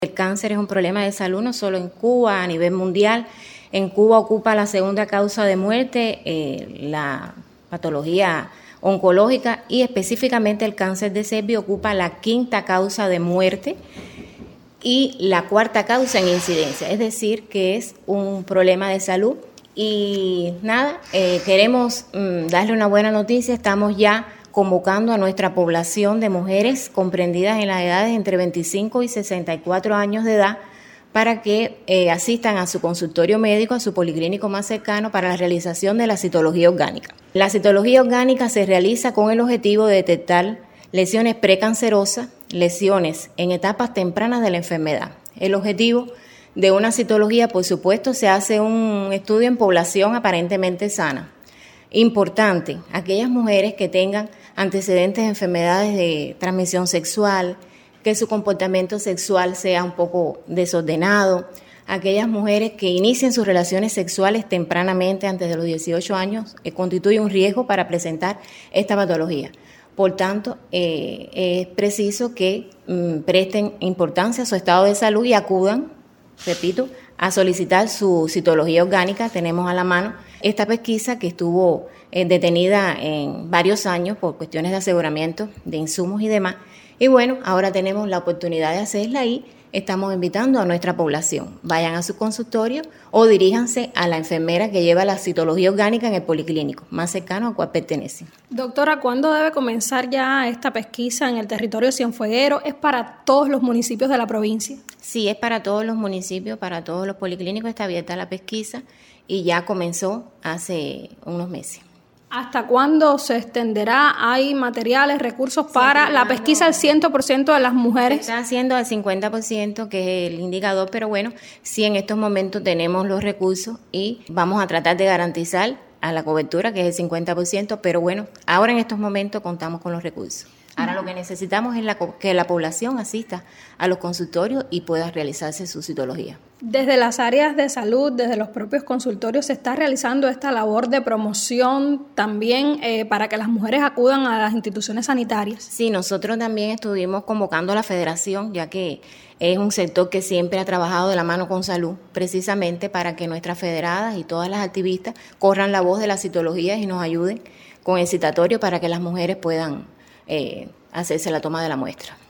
El cáncer es un problema de salud no solo en Cuba, a nivel mundial. En Cuba ocupa la segunda causa de muerte, la patología oncológica, y específicamente el cáncer de cervix ocupa la quinta causa de muerte y la cuarta causa en incidencia, es decir, que es un problema de salud. Y nada, queremos darle una buena noticia. Estamos ya convocando a nuestra población de mujeres comprendidas en las edades entre 25 y 64 años de edad para que asistan a su consultorio médico, a su policlínico más cercano, para la realización de la citología orgánica. La citología orgánica se realiza con el objetivo de detectar lesiones precancerosas, lesiones en etapas tempranas de la enfermedad. El objetivo de una citología, por supuesto, se hace un estudio en población aparentemente sana. Importante, aquellas mujeres que tengan antecedentes de enfermedades de transmisión sexual, que su comportamiento sexual sea un poco desordenado, aquellas mujeres que inicien sus relaciones sexuales tempranamente, antes de los 18 años, constituye un riesgo para presentar esta patología. Por tanto, es preciso que presten importancia a su estado de salud y acudan, repito, a solicitar su citología orgánica. Tenemos a la mano esta pesquisa que estuvo detenida en varios años por cuestiones de aseguramiento de insumos y demás. Y bueno, ahora tenemos la oportunidad de hacerla y estamos invitando a nuestra población. Vayan a su consultorio o diríjanse a la enfermera que lleva la citología orgánica en el policlínico más cercano al cual pertenece. Doctora, ¿cuándo debe comenzar ya esta pesquisa en el territorio cienfueguero? ¿Es para todos los municipios de la provincia? Sí, es para todos los municipios, para todos los policlínicos. Está abierta la pesquisa y ya comenzó hace unos meses. ¿Hasta cuándo se extenderá? ¿Hay materiales, recursos para la pesquisa al 100% de las mujeres? Se está haciendo al 50%, que es el indicador, pero bueno, sí en estos momentos tenemos los recursos y vamos a tratar de garantizar a la cobertura, que es el 50%, pero bueno, ahora en estos momentos contamos con los recursos. Ahora lo que necesitamos es que la población asista a los consultorios y pueda realizarse su citología. Desde las áreas de salud, desde los propios consultorios, se está realizando esta labor de promoción también para que las mujeres acudan a las instituciones sanitarias. Sí, nosotros también estuvimos convocando a la federación, ya que es un sector que siempre ha trabajado de la mano con salud, precisamente para que nuestras federadas y todas las activistas corran la voz de la citología y nos ayuden con el citatorio para que las mujeres puedan hacerse la toma de la muestra.